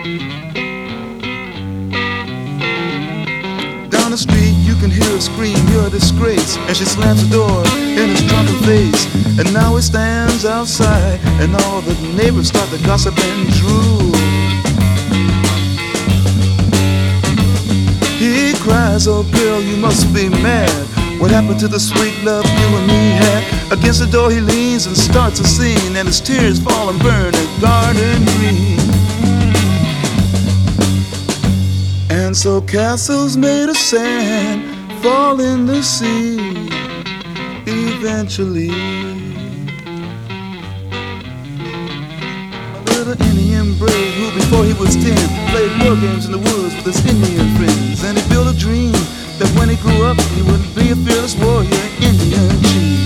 Down the street you can hear her scream, you're a disgrace. And she slams the door in his drunken face. And now he stands outside, and all the neighbors start to gossip and drool. He cries, oh girl, you must be mad. What happened to the sweet love you and me had? Against the door he leans and starts a scene, and his tears fall and burn a garden green. And so castles made of sand fall in the sea eventually. A little Indian brave who before he was 10 played war games in the woods with his Indian friends. And he built a dream that when he grew up he would be a fearless warrior, Indian chief.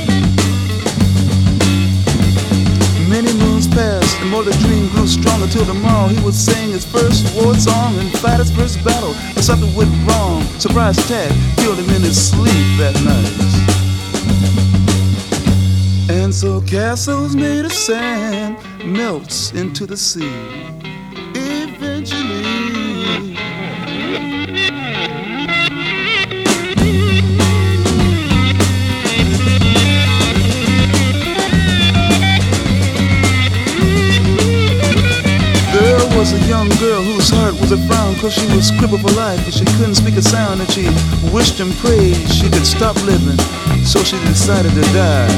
Many moons passed and more the dream grew stronger till tomorrow he would sing his first war song and fight his first battle. But something went wrong. Surprise attack killed him in his sleep that night. And so castles made of sand melts into the sea eventually. There was a young girl whose heart was a frown, 'cause she was crippled for life and she couldn't speak a sound, and she wished and prayed she could stop living, so she decided to die.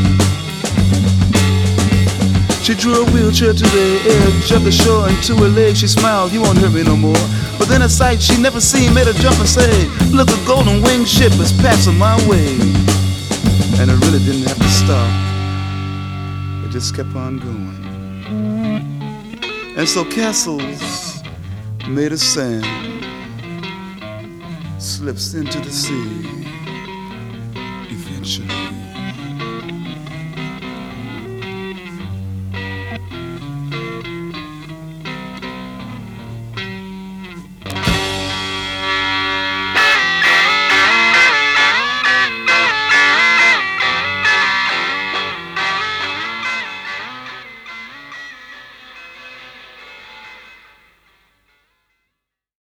She drew a wheelchair to the edge of the shore, and to her leg she smiled, you won't hurt me no more. But then a sight she'd never seen made her jump and say, look, a golden winged ship is passing my way. And it really didn't have to stop, it just kept on going. And so castles made of sand slips into the sea eventually.